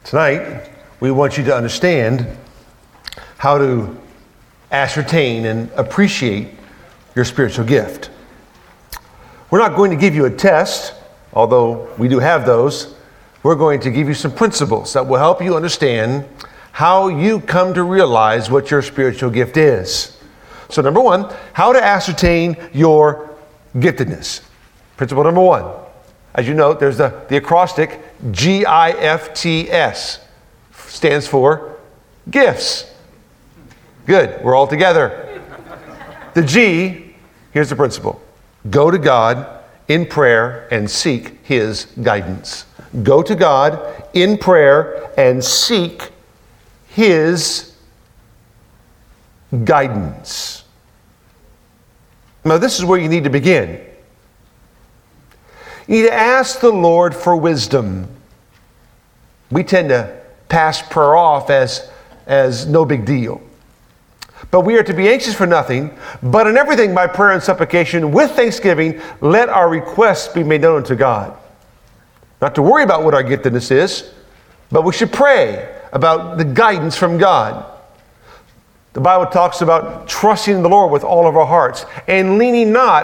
Tonight, we want you to understand how to ascertain and appreciate your spiritual gift. We're not going to give you a test, although we do have those. We're going to give you some principles that will help you understand how you come to realize what your spiritual gift is. So number one, how to ascertain your giftedness. Principle number one. As you note, there's the acrostic GIFTS. Stands for gifts. Good, we're all together. The G, here's the principle. Go to God in prayer and seek His guidance. Go to God in prayer and seek His guidance. Now, this is where you need to begin. You need to ask the Lord for wisdom. We tend to pass prayer off as no big deal. But we are to be anxious for nothing, but in everything by prayer and supplication with thanksgiving, let our requests be made known to God. Not to worry about what our giftedness is, but we should pray about the guidance from God. The Bible talks about trusting in the Lord with all of our hearts and leaning not